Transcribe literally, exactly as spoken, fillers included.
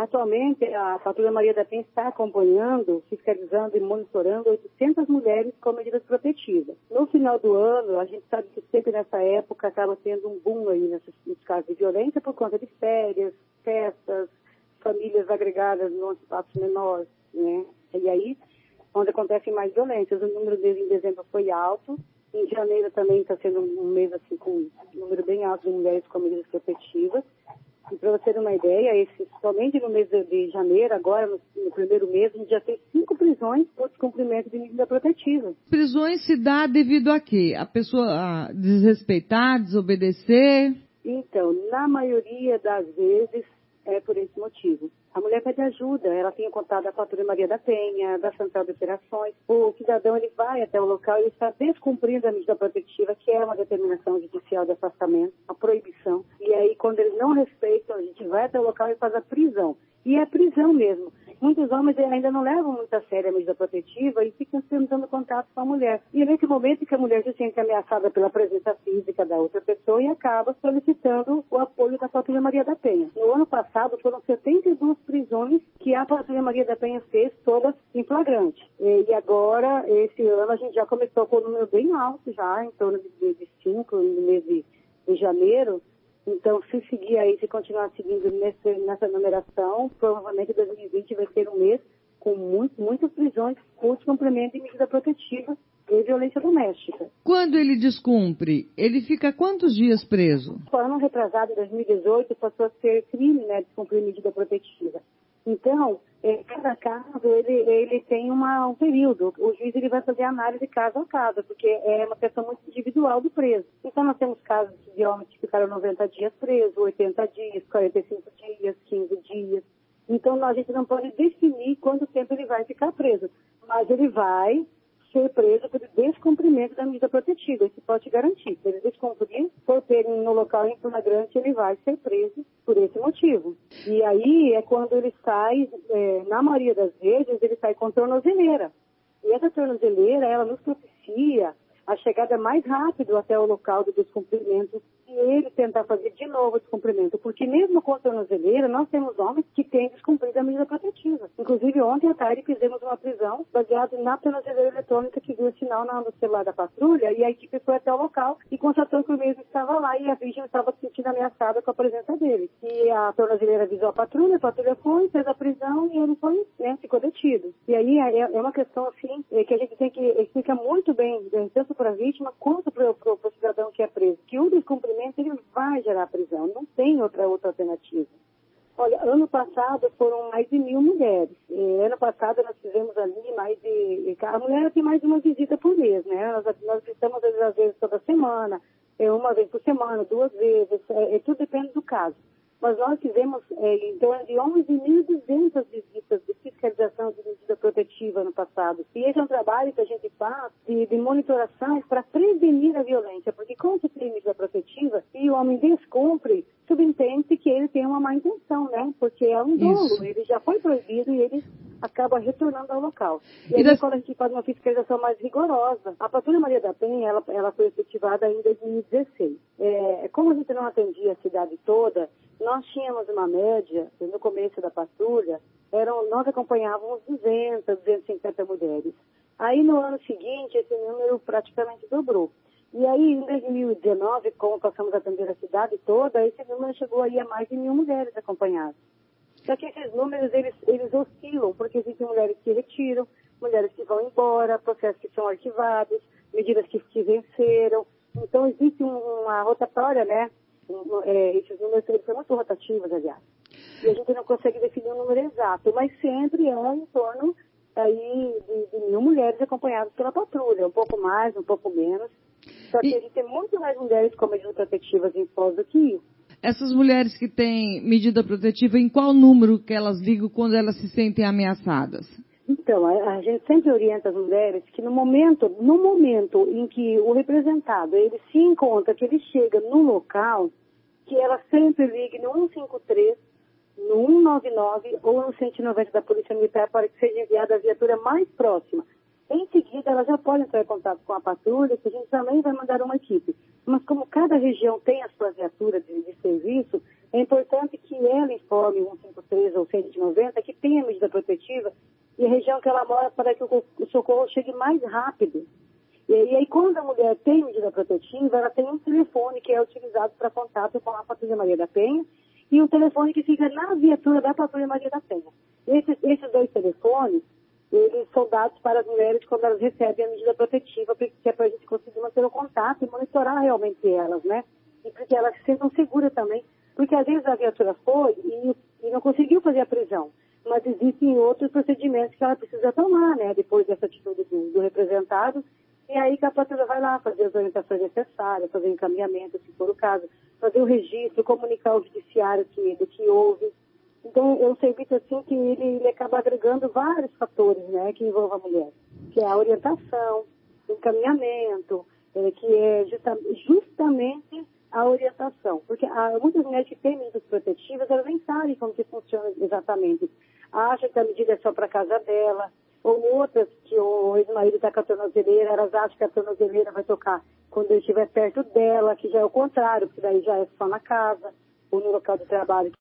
atualmente, a Patrulha Maria da Penha está acompanhando, fiscalizando e monitorando oitocentas mulheres com medidas protetivas. No final do ano, a gente sabe que sempre nessa época acaba tendo um boom aí nesses, nesses casos de violência por conta de férias, festas, famílias agregadas num espaço menor, né? E aí, onde acontecem mais violências, o número deles em dezembro foi alto. Em janeiro também está sendo um mês assim, com um número bem alto de mulheres com medidas protetivas. E para você ter uma ideia, esse, somente no mês de, de janeiro, agora no, no primeiro mês, a gente já fez cinco prisões por descumprimento de medida protetiva. Prisões se dá devido a quê? A pessoa a desrespeitar, desobedecer? Então, na maioria das vezes, é por esse motivo. A mulher pede ajuda, ela tem contato da Patrulha Maria da Penha, da Central de Operações. O cidadão ele vai até o local e está descumprindo a medida protetiva, que é uma determinação judicial de afastamento, a proibição. E aí, quando eles não respeitam, a gente vai até o local e faz a prisão. E é prisão mesmo. Muitos homens ainda não levam muito a sério a medida protetiva e ficam tentando contato com a mulher. E é nesse momento que a mulher se sente ameaçada pela presença física da outra pessoa e acaba solicitando o apoio da Patrulha Maria da Penha. No ano passado foram setenta e duas prisões que a Patrulha Maria da Penha fez, todas em flagrante. E agora, esse ano, a gente já começou com um número bem alto já, em torno de, de cinco, no mês de, de janeiro. Então, se seguir aí, se continuar seguindo nesse, nessa numeração, provavelmente dois mil e vinte vai ser um mês com muito, muitas prisões por descumprimento de medida protetiva e violência doméstica. Quando ele descumpre, ele fica quantos dias preso? O ano retrasado, em dois mil e dezoito, passou a ser crime, né, descumprir medida protetiva. Então, é, cada caso, ele, ele tem uma, um período. O juiz ele vai fazer análise caso a caso, porque é uma questão muito individual do preso. Então, nós temos casos de homens que ficaram noventa dias presos, oitenta dias, quarenta e cinco dias, quinze dias. Então, a gente não pode definir quanto tempo ele vai ficar preso. Mas ele vai ser preso por descumprimento da medida protetiva. Isso pode te garantir. Se ele descumprir, por ter no local em flagrante, ele vai ser preso por esse motivo. E aí é quando ele sai, é, na maioria das vezes, ele sai com tornozeleira. E essa tornozeleira, ela nos propicia a chegada mais rápido até o local do descumprimento e ele tentar fazer de novo o descumprimento. Porque mesmo com a tornozeleira, nós temos homens que têm descumprido a medida protetiva. Inclusive, ontem à tarde fizemos uma prisão baseada na tornozeleira eletrônica que viu o sinal no celular da patrulha e a equipe foi até o local e constatou que o mesmo estava lá e a vítima estava se sentindo ameaçada com a presença dele. E a tornozeleira avisou a patrulha, a patrulha foi, fez a prisão e ele foi, né, ficou detido. E aí é, é uma questão, assim, é, que a gente tem que explicar muito bem, tanto para a vítima quanto para o cidadão que é preso, que o descumprimento ele vai gerar prisão, não tem outra, outra alternativa. Olha, ano passado foram mais de mil mulheres. E ano passado nós fizemos ali mais de... A mulher tem mais de uma visita por mês, né? Nós, nós visitamos às vezes toda semana, uma vez por semana, duas vezes, é, é, tudo depende do caso. Mas nós fizemos é, em torno de onze mil e duzentas visitas de fiscalização de medida protetiva no passado. E esse é um trabalho que a gente faz de, de monitoração para prevenir a violência, porque quando se tem medida protetiva e o homem descumpre, subentende que ele tem uma má intenção, né? Porque é um dolo, ele já foi proibido e ele acaba retornando ao local. E, e aí, das... quando a gente faz uma fiscalização mais rigorosa, a Patrulha Maria da Penha, ela, ela foi efetivada em dois mil e dezesseis. É, como a gente não atendia a cidade toda, nós tínhamos uma média, no começo da patrulha, eram, nós acompanhávamos duzentas, duzentas e cinquenta mulheres. Aí, no ano seguinte, esse número praticamente dobrou. E aí, em dois mil e dezenove, como passamos a atender a cidade toda, esse número chegou aí a mais de mil mulheres acompanhadas. Só que esses números, eles, eles oscilam, porque existem mulheres que retiram, mulheres que vão embora, processos que são arquivados, medidas que, que venceram. Então, existe um, uma rotatória, né? Um, é, esses números eles são muito rotativos, aliás. E a gente não consegue definir um número exato, mas sempre é em torno aí, de, de mil mulheres acompanhadas pela patrulha, um pouco mais, um pouco menos. Só que e... a gente tem muito mais mulheres com medidas protetivas em Foz do que isso. Essas mulheres que têm medida protetiva, em qual número que elas ligam quando elas se sentem ameaçadas? Então, a, a gente sempre orienta as mulheres que no momento, no momento em que o representado ele se encontra, que ele chega no local, que ela sempre ligue no um cinco três, no um nove nove ou no cento e noventa da Polícia Militar para que seja enviada a viatura mais próxima. Em seguida, ela já pode entrar em contato com a patrulha, que a gente também vai mandar uma equipe. Mas como cada região tem a sua viatura de, de serviço, é importante que ela informe o cento e cinquenta e três ou cento e noventa que tem a medida protetiva e a região que ela mora para que o, o socorro chegue mais rápido. E, e aí, quando a mulher tem medida protetiva, ela tem um telefone que é utilizado para contato com a Patrulha Maria da Penha e um telefone que fica na viatura da Patrulha Maria da Penha. Esses, esses dois telefones, eles são dados para as mulheres quando elas recebem a medida protetiva, que é para a gente conseguir manter o contato e monitorar realmente elas, né? E para que elas se sintam seguras também. Porque às vezes a viatura foi e, e não conseguiu fazer a prisão. Mas existem outros procedimentos que ela precisa tomar, né? Depois dessa atitude do, do representado. E aí que a patrulha vai lá fazer as orientações necessárias, fazer o encaminhamento, se for o caso, fazer o registro, comunicar ao judiciário que, do que houve. Então, é um serviço assim que ele, ele acaba agregando vários fatores, né, que envolvem a mulher, que é a orientação, o encaminhamento, é, que é justa, justamente a orientação. Porque há muitas mulheres que têm medidas protetivas, elas nem sabem como que funciona exatamente. Acham que a medida é só para a casa dela, ou outras que o ex-marido está com a tornozeleira, elas acham que a tornozeleira vai tocar quando ele estiver perto dela, que já é o contrário, porque daí já é só na casa, ou no local de trabalho.